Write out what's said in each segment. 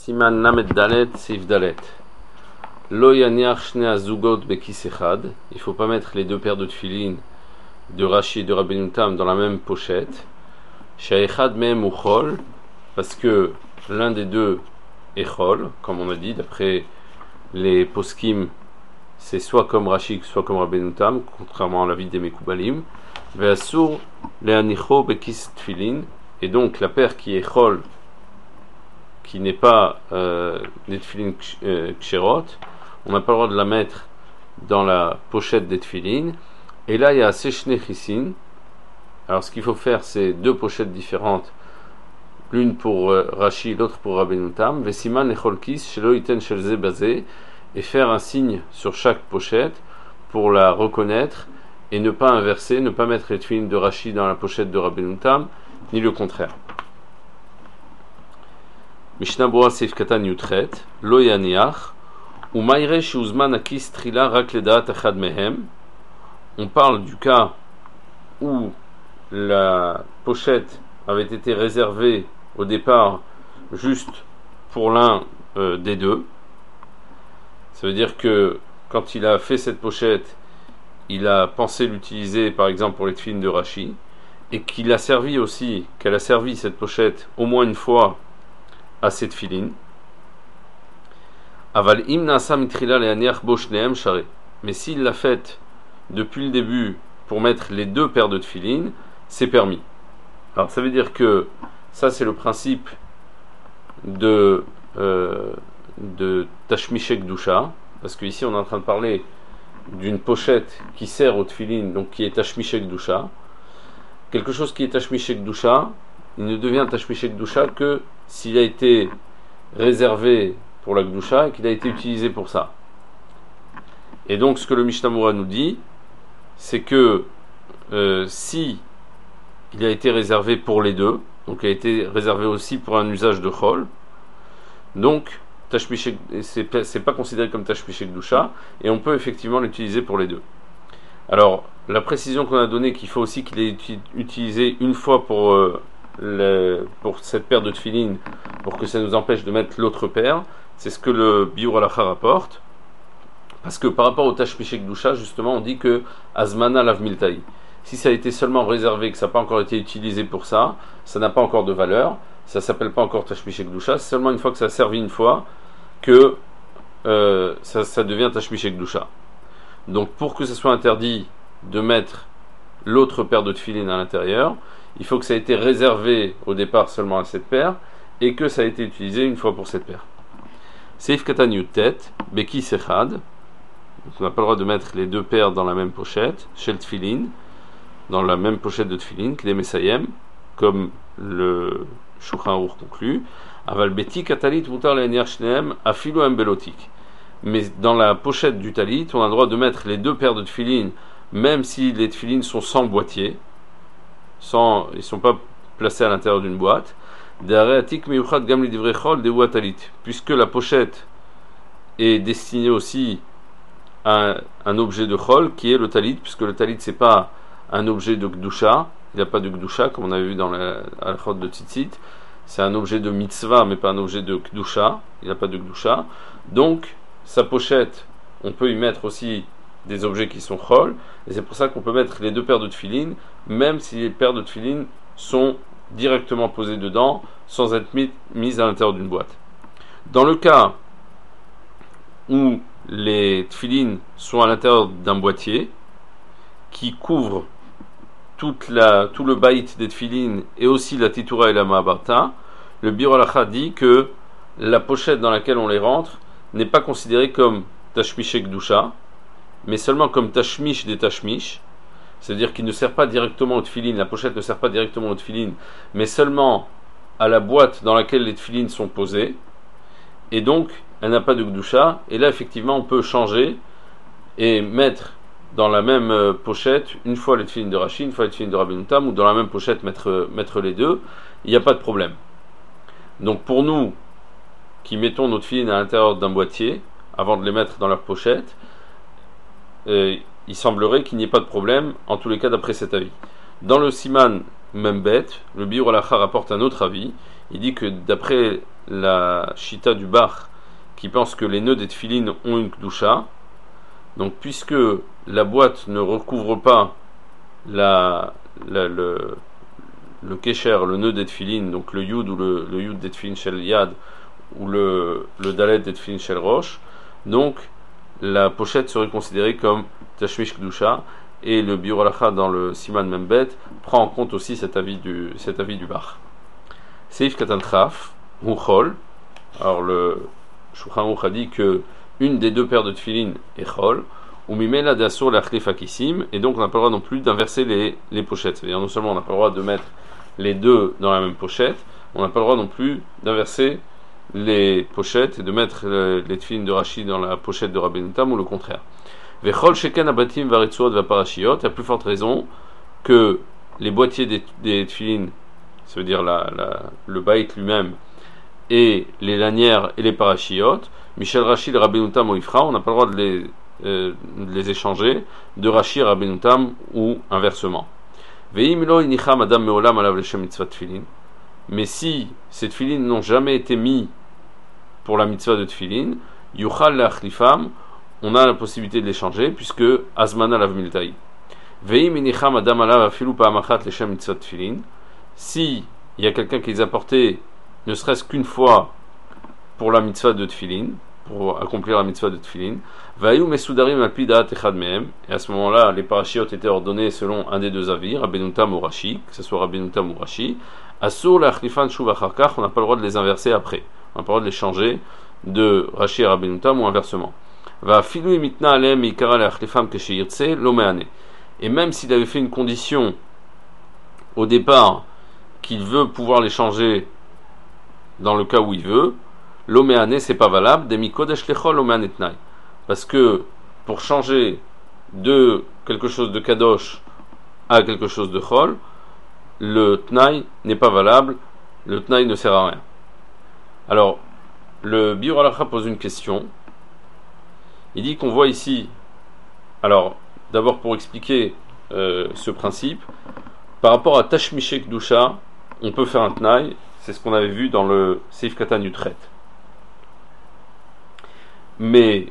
Siman Lamed Dalet, Seif Dalet. Lo yaniach shne azugot bekis echad. Il ne faut pas mettre les deux paires de tefilin de Rashi et de Rabbeinu Tam dans la même pochette. Sha'echad mehem uchol, parce que l'un des deux est chol, comme on a dit, d'après les poskim, c'est soit comme Rashi, soit comme Rabbeinu Tam, contrairement à l'avis des Mekoubalim. Ve'asur le'anicho bekis tefilin, et donc la paire qui est chol, qui n'est pas des tefilin ksherot, on n'a pas le droit de la mettre dans la pochette des tefilin. Et là, il y a seshne chisin. Alors, ce qu'il faut faire, c'est deux pochettes différentes, l'une pour Rashi, l'autre pour Rabbeinu Tam. Vesiman echolkis shelo iten shelze bazé, et faire un signe sur chaque pochette pour la reconnaître et ne pas inverser, ne pas mettre les tefilin de Rashi dans la pochette de Rabbeinu Tam, ni le contraire. Mishnah Boa Seif Katan Yutret, Lo Yaniach, ou Maïre Shuzman Akis Trila Rakledat Achad Mehem. On parle du cas où la pochette avait été réservée au départ juste pour l'un des deux. Ça veut dire que quand il a fait cette pochette, il a pensé l'utiliser par exemple pour les tefilin de Rashi, et qu'elle a servi cette pochette au moins une fois à cette tefilin. Aval im nasa mitrila le'aniach bo shnehem share. Mais s'il l'a faite depuis le début pour mettre les deux paires de tefilin, c'est permis. Alors ça veut dire que ça c'est le principe de Tashmish Kedusha, parce qu'ici on est en train de parler d'une pochette qui sert au tefilin, donc qui est Tashmish Kedusha. Quelque chose qui est Tashmish Kedusha, il ne devient Tashmish Kedusha que s'il a été réservé pour la Kedusha et qu'il a été utilisé pour ça. Et donc ce que le Mishnah Moura nous dit, c'est que si il a été réservé pour les deux, donc il a été réservé aussi pour un usage de chol, donc c'est pas considéré comme Tashmish Kedusha, et on peut effectivement l'utiliser pour les deux. Alors la précision qu'on a donnée qu'il faut aussi qu'il ait utilisé une fois pour cette paire de tefilin, pour que ça nous empêche de mettre l'autre paire, c'est ce que le Biur Halacha rapporte, parce que par rapport au Tashmish Kedusha, justement, on dit que Azmana Lav Miltai. Si ça a été seulement réservé, que ça n'a pas encore été utilisé pour ça, ça n'a pas encore de valeur, ça ne s'appelle pas encore Tashmish Kedusha, c'est seulement une fois que ça a servi une fois que ça devient Tashmish Kedusha. Donc pour que ce soit interdit de mettre l'autre paire de tefilin à l'intérieur, il faut que ça ait été réservé au départ seulement à cette paire et que ça a été utilisé une fois pour cette paire. Seif Katan Yutet, Beki Sechad. On n'a pas le droit de mettre les deux paires dans la même pochette, chez le tefilin, dans la même pochette de tefilin, Kle Mesayem, comme le Shulchan Aruch conclut. Aval Beti Katalit Mutar Le'eniach Shnehem Afilu Embelotik. Mais dans la pochette du talit, on a le droit de mettre les deux paires de tefilin, même si les tefilin sont sans boîtier, ils ne sont pas placés à l'intérieur d'une boîte, puisque la pochette est destinée aussi à un objet de chol qui est le talit, puisque le talit c'est pas un objet de Kedusha, il n'y a pas de Kedusha comme on avait vu dans la halachot de Tzitzit, c'est un objet de mitzvah mais pas un objet de Kedusha, il n'y a pas de Kedusha, donc sa pochette on peut y mettre aussi des objets qui sont chol, et c'est pour ça qu'on peut mettre les deux paires de tefilin, même si les paires de tefilin sont directement posées dedans, sans être mises à l'intérieur d'une boîte. Dans le cas où les tefilin sont à l'intérieur d'un boîtier, qui couvre tout le baït des tefilin, et aussi la titura et la ma'abarta, le Biur Halacha dit que la pochette dans laquelle on les rentre n'est pas considérée comme Tashmish Kedusha, mais seulement comme Tashmish des Tashmish, c'est-à-dire qu'il ne sert pas directement au tefilin, la pochette ne sert pas directement au tefilin, mais seulement à la boîte dans laquelle les tefilin sont posés, et donc elle n'a pas de Kedusha, et là effectivement on peut changer et mettre dans la même pochette une fois les tefilin de Rashi, une fois les tefilin de Rabbeinu Tam, ou dans la même pochette mettre les deux, il n'y a pas de problème. Donc pour nous qui mettons nos tefilin à l'intérieur d'un boîtier avant de les mettre dans leur pochette, il semblerait qu'il n'y ait pas de problème, en tous les cas d'après cet avis. Dans le Siman Membet, le Biur Halacha rapporte un autre avis. Il dit que d'après la Shita du Bach, qui pense que les nœuds des tefilines ont une Kedusha, donc puisque la boîte ne recouvre pas le Kesher, le nœud des tefilines, donc le Yud ou le Yud des tefilines Shel Yad, ou le Dalet des tefilines Shel Rosh, donc la pochette serait considérée comme Tashmish Kedusha, et le Biur Halacha dans le Siman Membet prend en compte aussi cet avis du Bach. Seif Katan Traf, ou Chol, alors le Shulchan Aruch a dit que une des deux paires de tefilines est Chol, ou Mimela d'Asur l'Achlef Akisim, et donc on n'a pas le droit non plus d'inverser les pochettes. C'est-à-dire non seulement on n'a pas le droit de mettre les deux dans la même pochette, on n'a pas le droit non plus d'inverser les pochettes et de mettre les tefilines de Rashi dans la pochette de Rabbeinu Tam ou le contraire. Vechol Sheken Abatim Varitzuot Vaparashiot, à plus forte raison que les boîtiers des tefilines, ça veut dire le bait lui-même, et les lanières et les parashiot, Michel Rashi et Rabbeinu Tam ou Ifra, on n'a pas le droit de les échanger de Rashi et Rabbeinu Tam ou inversement. Veimilo inicha madame meolam alav leshem mitzvah tefilin. Mais si ces tefilin n'ont jamais été mis pour la mitzvah de tefilin, yuchal leachlifam, on a la possibilité de les changer puisque azmana lav miltai. Veim inicha madame alav afilu pa'amachat leshem mitzvah tefilin. Si il y a quelqu'un qui les a portés ne serait-ce qu'une fois pour la mitzvah de tefilin, pour accomplir la mitzvah de tefilin, vayu mesudarim alpidat echad mehem, et à ce moment-là, les parashiot étaient ordonnés selon un des deux avis, Rabbeinu Tam ou Rashi, que ce soit Rabbeinu Tam ou Rashi. Asur lachlifan shuv acharkach, on n'a pas le droit de les inverser après, on n'a pas le droit de les changer de Rashi à Rabbeinu Tam ou inversement. Va filu mitna alem ikara lachlifam kesheyirtse lo meane. Et même s'il avait fait une condition au départ qu'il veut pouvoir les changer dans le cas où il veut, l'oméané c'est pas valable, demi kodesh lechol l'oméané tnaï. Parce que pour changer de quelque chose de kadosh à quelque chose de chol, le tnaï n'est pas valable, le tnaï ne sert à rien. Alors, le Biur Halacha pose une question. Il dit qu'on voit ici, alors d'abord pour expliquer ce principe, par rapport à Tashmish Kedusha, on peut faire un tnaï, c'est ce qu'on avait vu dans le Seif Katan Yutret. Mais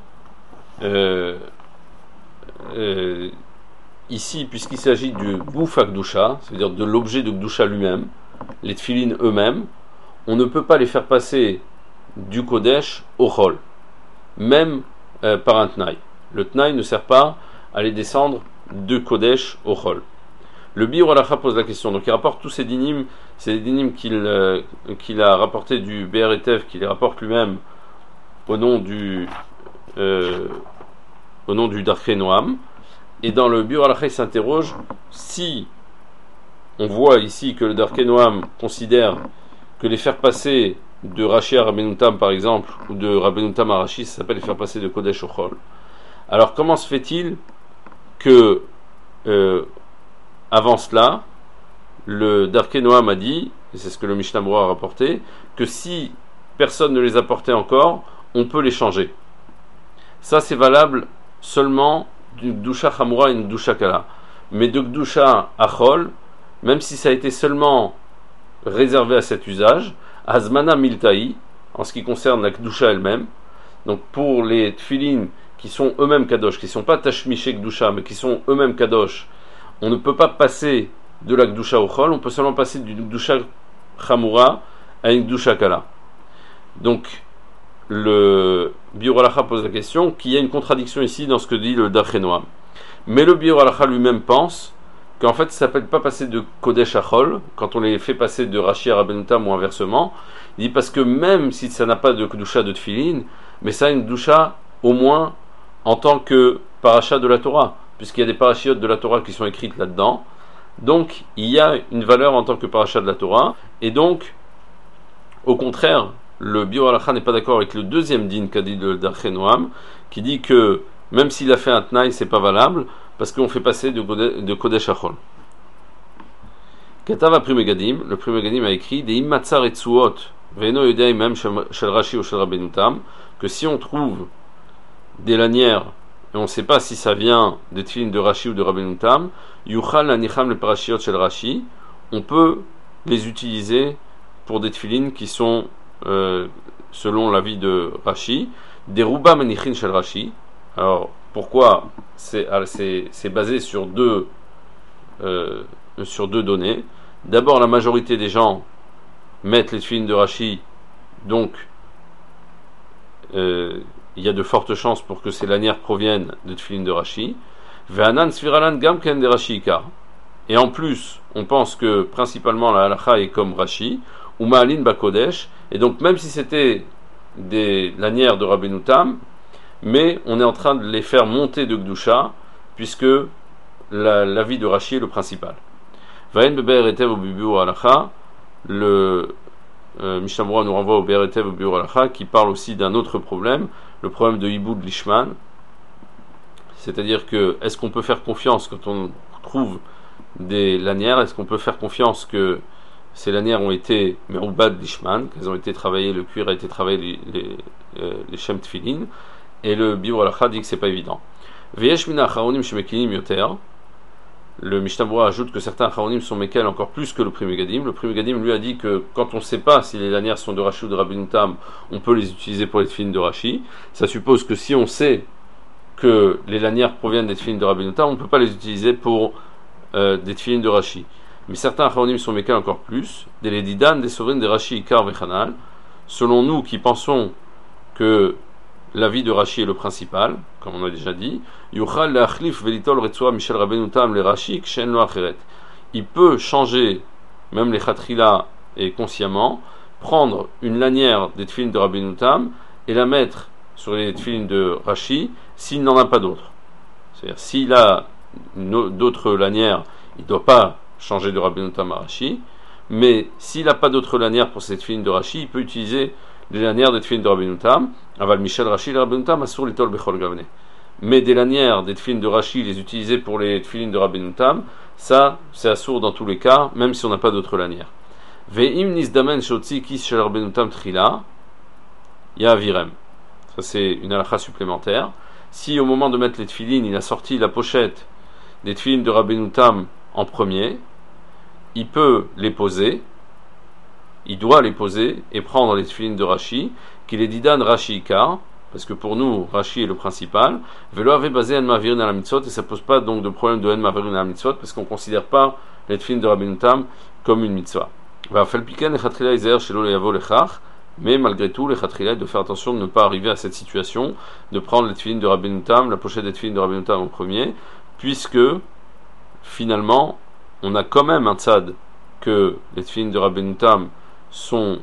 ici, puisqu'il s'agit du Guf Kedusha, c'est-à-dire de l'objet de Kedusha lui-même, les tefilines eux-mêmes, on ne peut pas les faire passer du Kodesh au Chol, même par un tnaï. Le tnaï ne sert pas à les descendre de Kodesh au Chol. Le Biur Halacha pose la question, donc il rapporte tous ces dinim, c'est des dinim qu'il a rapporté du BRTF, qu'il les rapporte lui-même au nom du Darkei Noam, et dans le Biur Halacha il s'interroge si on voit ici que le Darkei Noam considère que les faire passer de Rashi à Rabbeinu Tam par exemple, ou de Rabbeinu Tam à Rashi, ça s'appelle les faire passer de Kodesh au Chol. Alors comment se fait-il que avant cela, le Darkei Noam a dit, et c'est ce que le Mishnah Berurah a rapporté, que si personne ne les a portés encore, on peut les changer. Ça c'est valable seulement du Gdusha Chamura et une Gdusha Kala. Mais de Gdusha Achol, même si ça a été seulement réservé à cet usage, Azmana Miltai, en ce qui concerne la Gdusha elle-même, donc pour les tefilines qui sont eux-mêmes Kadosh, qui ne sont pas Tashmiché Gdusha, mais qui sont eux-mêmes Kadosh, on ne peut pas passer de la Gdusha au Chol, on peut seulement passer du Gdusha Chamura à une Gdusha Kala. Donc, le Biur Halacha pose la question qu'il y a une contradiction ici dans ce que dit le Darkei Noam. Mais le Biur Halacha lui-même pense qu'en fait ça ne s'appelle pas passer de Kodesh à Chol, quand on les fait passer de Rashi à Rabbeinu Tam ou inversement. Il dit parce que même si ça n'a pas de Kedusha de Tfilin, mais ça a une Kedusha au moins en tant que paracha de la Torah, puisqu'il y a des parachiotes de la Torah qui sont écrites là-dedans. Donc il y a une valeur en tant que paracha de la Torah, et donc au contraire, le Biur Halacha n'est pas d'accord avec le deuxième din qu'a dit le Darkei Noam, qui dit que même s'il a fait un tnaï, c'est pas valable, parce qu'on fait passer de Kodesh à Chol. Katav a Pri Megadim, le Pri Megadim a écrit des immatzar et tsuot, ve'eno yodei même shel Rashi ou shel Rabbeinu Tam, que si on trouve des lanières, et on ne sait pas si ça vient des tefilines de Rashi ou de Rabbeinu Tam, yuchal lanicham le parashiot shel Rashi, on peut les utiliser pour des tefilines qui sont, selon l'avis de Rashi, des Ruba Menichin Shel Rashi. Alors, pourquoi c'est basé sur deux données. D'abord, la majorité des gens mettent les tefilines de Rashi, donc il y a de fortes chances pour que ces lanières proviennent de tefilines de Rashi. Ve'anan Sfiralan Gam Ken de Rashi Ikar. Et en plus, on pense que principalement la halacha est comme Rashi, ou Ma'alin Bakodesh, et donc même si c'était des lanières de Rabbeinu Tam, mais on est en train de les faire monter de Gdusha, puisque l'avis de Rashi est le principal. Vayen beber etev ou bibiur halacha, le Mishnah Berurah nous renvoie au beber etev ou bibiur halacha, qui parle aussi d'un autre problème, le problème de Iboud Lishman, c'est-à-dire que est-ce qu'on peut faire confiance quand on trouve des lanières, est-ce qu'on peut faire confiance que ces lanières ont été meroubad lishman, qu'elles ont été travaillées, le cuir a été travaillé, les shem tfilin, et le biur halacha dit que c'est pas évident. Veyesh mina acharonim shemekinim yoter, le Mishnah Berurah ajoute que certains acharonim sont mekel encore plus que le Pri Megadim. Le Pri Megadim lui a dit que quand on ne sait pas si les lanières sont de Rashi ou de Rabbeinu Tam, on peut les utiliser pour les tefilin de Rashi. Ça suppose que si on sait que les lanières proviennent des tefilin de Rabbeinu Tam, on ne peut pas les utiliser pour des tefilin de Rashi. Mais certains acharonim sont mécans encore plus, des Ledidan, des souveraines des Rashi, Ikar, Vechanal. Selon nous qui pensons que l'avis de Rashi est le principal, comme on a déjà dit, Yuchal le'achlif velitol retzua Michel Rabbeinu Tam le Rashi, kshen lo acheret. Il peut changer, même les chatrila et consciemment, prendre une lanière des tefilin de Rabbeinu Tam et la mettre sur les tefilin de Rashi s'il n'en a pas d'autres. C'est-à-dire, s'il a d'autres lanières, il ne doit pas changer de Rabbeinu Tam à Rashi, mais s'il n'a pas d'autres lanières pour cette tefilin de Rashi, il peut utiliser les lanières des tefilin de Rabbeinu Tam, aval Michel Rashi, le Rabbeinu Tam, asur litol bechol gavne. Mais des lanières des tefilin de Rashi, les utiliser pour les tefilin de Rabbeinu Tam, ça, c'est asur dans tous les cas, même si on n'a pas d'autres lanières. Ve'im nizdamen shotzi kis shel Rabbeinu Tam trila, ya virem. Ça, c'est une halakha supplémentaire. Si au moment de mettre les tefilin, il a sorti la pochette des tefilin de Rabbeinu Tam en premier, il peut les poser, il doit les poser et prendre les tefilin de Rashi, qu'il est didan Rashi Ikar, parce que pour nous, Rashi est le principal, velo avait basé en mavirin à la mitzvot, et ça pose pas donc de problème de en mavirin à la mitzvot, parce qu'on considère pas les tefilin de Rabbeinu Tam comme une mitzvah. Va felpiken le chatrila izer shelo leyavo lechach, mais malgré tout, les chatrila de faire attention de ne pas arriver à cette situation, de prendre les tefilin de Rabbeinu Tam, la pochette des tefilin de Rabbeinu Tam en premier, puisque finalement, on a quand même un tzad que les tefilin de Rabbeinu Tam sont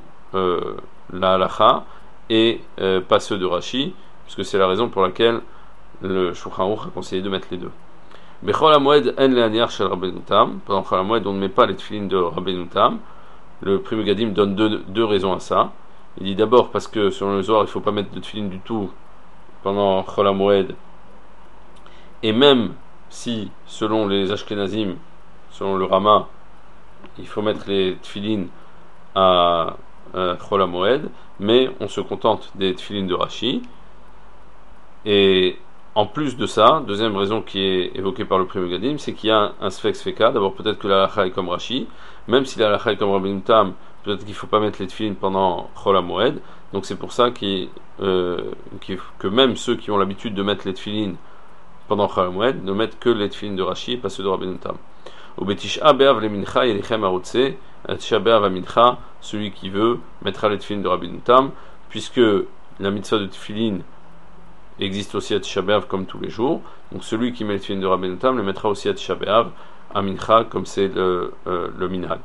la halacha et pas ceux de Rashi, puisque c'est la raison pour laquelle le Shulchan Aruch a conseillé de mettre les deux. Bechol HaMoed en le'aniach shel Rabbeinu Tam. Pendant Chol HaMoed, on ne met pas les tefilin de Rabbeinu Tam. Le Pri Megadim donne deux raisons à ça. Il dit d'abord parce que selon le Zohar, il ne faut pas mettre de tefilin du tout pendant Chol HaMoed, et même si, selon les Ashkenazim, selon le Rama, il faut mettre les tefilin à Chol HaMoed, mais on se contente des tefilin de Rashi. Et en plus de ça, deuxième raison qui est évoquée par le Pri Megadim, c'est qu'il y a un Sfek Sfeka. D'abord, peut-être que la halacha est comme Rashi, même si la halacha est comme Rabbeinu Tam, peut-être qu'il ne faut pas mettre les tefilin pendant Chol HaMoed. Donc c'est pour ça que même ceux qui ont l'habitude de mettre les tefilin pendant Chol HaMoed ne mettent que les tefilin de Rashi et pas ceux de Rabbeinu Tam. Au Betish'a Be'av le Mincha Yerichem Arotse, Tisha Be'av Mincha, celui qui veut mettra les tefilin de Rabbeinu Tam, puisque la mitzvah de tefilin existe aussi à Tisha B'Av comme tous les jours. Donc celui qui met les tefilin de Rabbeinu Tam le mettra aussi à Tisha B'Av, à Mincha, comme c'est le minhag.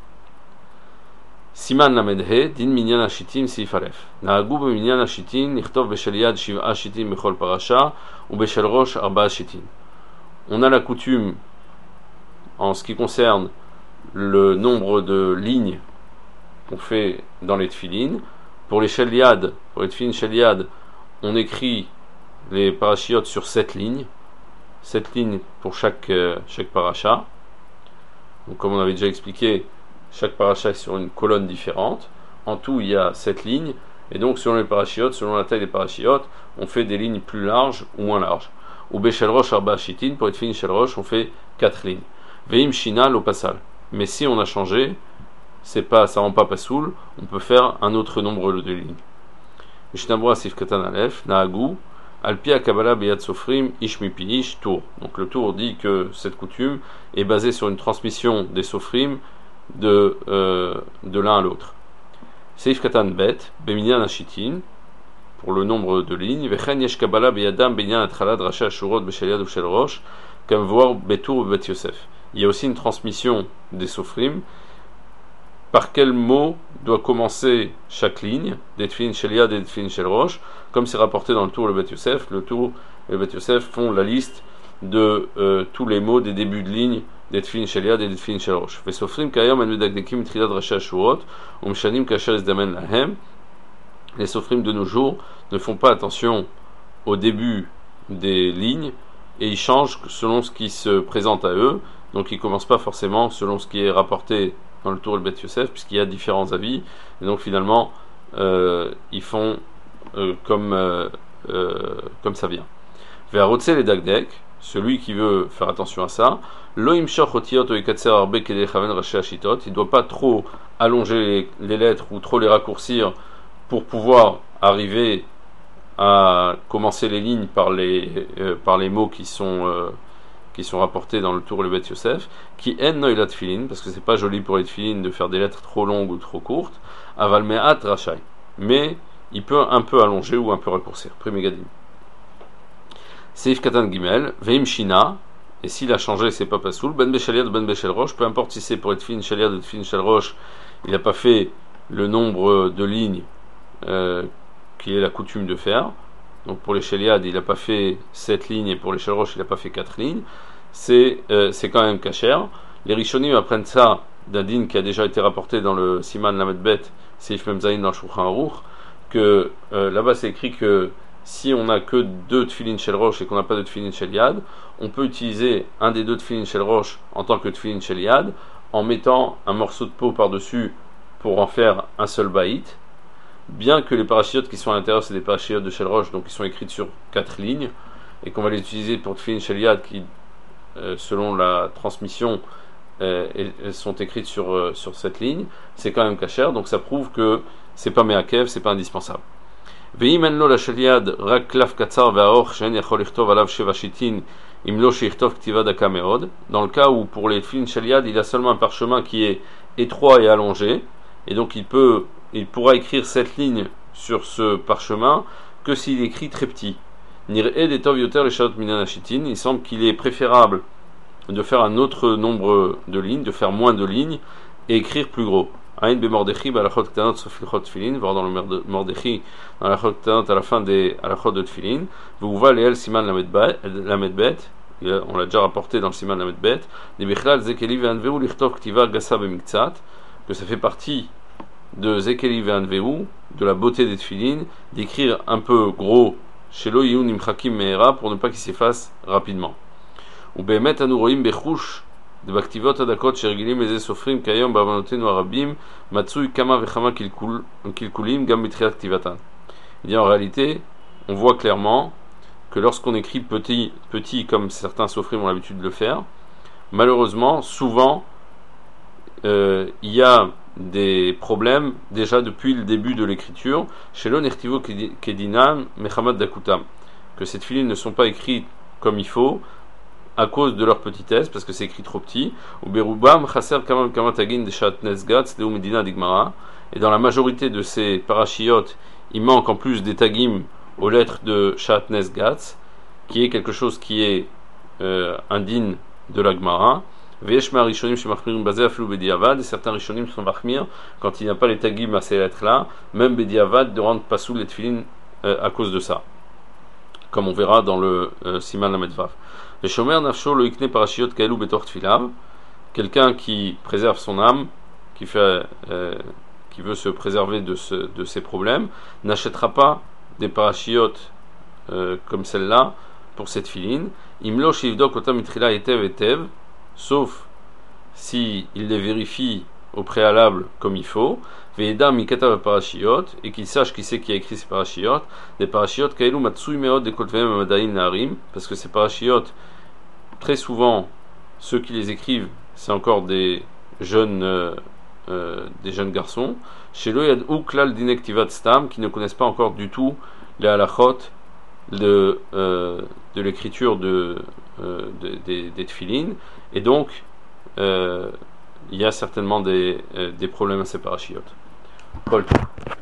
Siman Lamedhe, din minyan hashitim seif alef. Na'agu b'minyan hashitim, nichtov b'shel yad shiv'a hashitim b'chol parasha, ou b'shel rosh arba hashitim. On a la coutume, en ce qui concerne le nombre de lignes qu'on fait dans les tefilin, pour les shel yad, pour les tefilin shel yad, on écrit les parachiotes sur 7 lignes, 7 lignes pour chaque paracha. Donc comme on avait déjà expliqué, chaque paracha est sur une colonne différente. En tout, il y a 7 lignes, et donc selon les parachiotes, selon la taille des parachiotes, on fait des lignes plus larges ou moins larges. Ou Beshel Rosh Arba Shitin, pour être fini Shel Rosh, on fait 4 lignes. Veim Shina Lo Pasal. mais si on a changé, c'est pas, ça rend pas pasoul, on peut faire un autre nombre de lignes. Mishnah Sif Katan Aleph, Naagu, Alpia Kabbalah Beyad Sofrim, Ish Mipi Ish, Tour. Donc le Tour dit que cette coutume est basée sur une transmission des Sofrim de l'un à l'autre. Seif Katan Bet, Beminyan Ashitin, pour le nombre de lignes, Vechen Yesh Kabbalah Beyadam Benyan Atchalad Racha Shurot Besheliad Ushel Rosh, comme voir Betour Bet Yosef. Il y a aussi une transmission des Sofrim. Par quel mot doit commencer chaque ligne, des Tfilin Shel Yad et des Tfilin Shel Rosh, comme c'est rapporté dans le Tour le Bet Yosef. Le Tour et le Bet Yosef font la liste de tous les mots des débuts de ligne des Tfilin Shel Yad et des Tfilin Shel Rosh. Vesofrim Kayom en Medagdekim Trilad Racha Shurot, Umshanim Kasher Esdamen Lahem. Les Sofrim de nos jours ne font pas attention au début des lignes et ils changent selon ce qui se présente à eux. Donc ils ne commencent pas forcément selon ce qui est rapporté dans le Tour le Bet Yosef, puisqu'il y a différents avis, et donc finalement ils font comme ça vient. Vers Rotse les Dagdek, celui qui veut faire attention à ça, Loim Shoch Otiot ou Ekatser Arbe Kedechaven Raché Ashitot, il ne doit pas trop allonger les lettres ou trop les raccourcir pour pouvoir arriver à commencer les lignes par les mots qui sont rapportés dans le Tour le Bet Yosef, qui en noïla tfilin, parce que c'est pas joli pour les tfilin de faire des lettres trop longues ou trop courtes, aval me'at rachai, mais il peut un peu allonger ou un peu raccourcir. Prémégadim. Seif katan gimel, veim shina, et s'il a changé, c'est pas pasoul, ben beshaliad ou ben beshel roche, peu importe si c'est pour les tfilin shaliad ou tfilin shel roche, il n'a pas fait le nombre de lignes qu'il est la coutume de faire. Donc pour les Sheliad, il n'a pas fait 7 lignes, et pour les Shel Rosh, il n'a pas fait 4 lignes. C'est quand même kasher. Les Rishonim apprennent ça d'un din qui a déjà été rapporté dans le Siman Lamed Bet, Seif Memzaïn dans le Shulchan Aruch, que là-bas c'est écrit que si on n'a que 2 Tfilin Shel Rosh et qu'on n'a pas de Tfilin Sheliad, on peut utiliser un des 2 Tfilin Shel Rosh en tant que Tfilin Sheliad en mettant un morceau de peau par-dessus pour en faire un seul baït. Bien que les parachiotes qui sont à l'intérieur, c'est des parachiotes de Shel Rosh, donc ils sont écrits sur 4 lignes, et qu'on va les utiliser pour Tfilin Shel Yad, qui, selon la transmission, elles sont écrites sur 7 lignes, c'est quand même kasher, donc ça prouve que c'est pas me'akev, c'est pas indispensable. Ve'im en lo la Shel Yad rak klaf katzar ve'aoch she'en yachol lichtov alav sheva shitin im lo she'ichtov ktiva daka meod. Dans le cas où pour les Tfilin Shel Yad, il a seulement un parchemin qui est étroit et allongé, et donc il pourra écrire cette ligne sur ce parchemin que s'il écrit très petit. Il semble qu'il est préférable de faire un autre nombre de lignes, de faire moins de lignes et écrire plus gros. Voir dans le Mordechai, dans la Chot Ktanot à la fin des Halachot de Tfilin, vous voyez les Siman Lamed Bet, on l'a déjà rapporté dans le Siman Lamed Bet, que ça fait partie de Zekeli Ve'anveu, de la beauté des tefilin, d'écrire un peu gros chez Loïoun Imchakim Meera pour ne pas qu'il s'efface rapidement. Ou Behemet Anuroim Bechush de Baktivot Adakot Shergilim Eze Sofrim Kayom Bavanotenu Arabim Matsui Kama Vechama Kilkulim Gam Mitriat Ktivatan. Il dit en réalité, on voit clairement que lorsqu'on écrit petit comme certains Sofrim ont l'habitude de le faire, malheureusement, souvent, il y a des problèmes déjà depuis le début de l'écriture chez l'Onertivo Kedinan Mechamat Dakutam, que ces tefilines ne sont pas écrites comme il faut à cause de leur petitesse, parce que c'est écrit trop petit. Ou Berubam Chaser Kamam Kamatagin de Shatnes Gatz de Medina Digmara, et dans la majorité de ces parachiotes il manque en plus des tagim aux lettres de Shatnes Gatz, qui est quelque chose qui est indigne de la Gemara. Et certains rishonim sont machmir quand il n'y a pas les tagim à ces lettres-là, même bediavad de rendre pasoul les tefilin à cause de ça, comme on verra dans le Siman Lamed Vav. Le shomer nafsho lo ikne parashiot kaelu betor tfilav, quelqu'un qui préserve son âme, qui veut se préserver de ses problèmes, n'achètera pas des parachiotes comme celle-là pour cette filine. Imlo shivdok otam mitrila etev etev, sauf si il les vérifie au préalable comme il faut, ve'edam mikatav parashiot, et qu'il sache qui c'est qui a écrit ces parashiot, des parashiot kaelu matsui meod de kotveim amadain narim, parce que ces parashiot, très souvent, ceux qui les écrivent, c'est encore des des jeunes garçons, chez eux, il y a ou klal d'inektivat stam, qui ne connaissent pas encore du tout les halachot de l'écriture des tefilines, et donc il y a certainement des problèmes à ces parachiotes. Paul.